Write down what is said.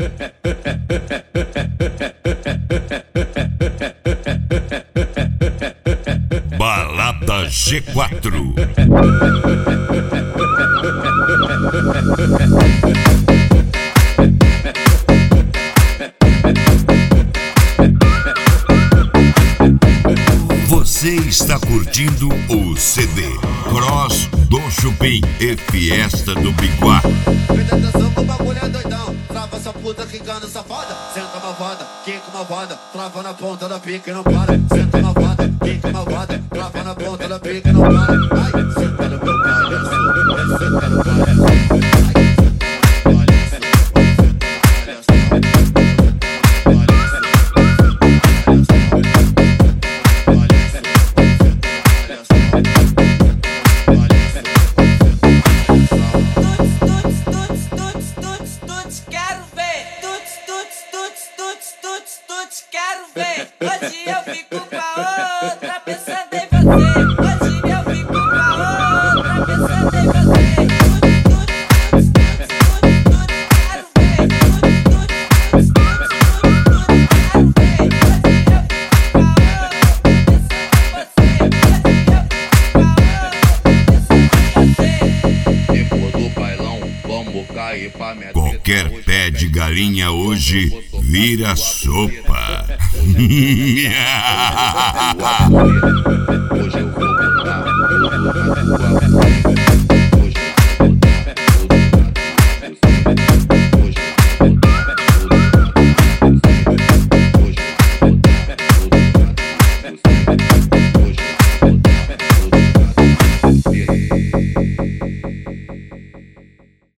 Balada G4. Você está curtindo o CD Cross do Chupim e Fiesta do Picuá. Presta atenção que o bagulho é doidão. Trava essa puta quicando safada. Senta malvada, quica malvada. Trava na ponta da pica e não para. Senta malvada, quica malvada. Trava na ponta da pica e não para. Ai, senta no meu palhaço. Senta no palhaço. Quero ver, hoje eu fico com a outra, pensando em você. Hoje eu fico com a outra, pensando em você. Depois do bailão, vamos cair pra minha. Qualquer pé de galinha hoje vira sopa. Hoje eu vou botar tudo na tua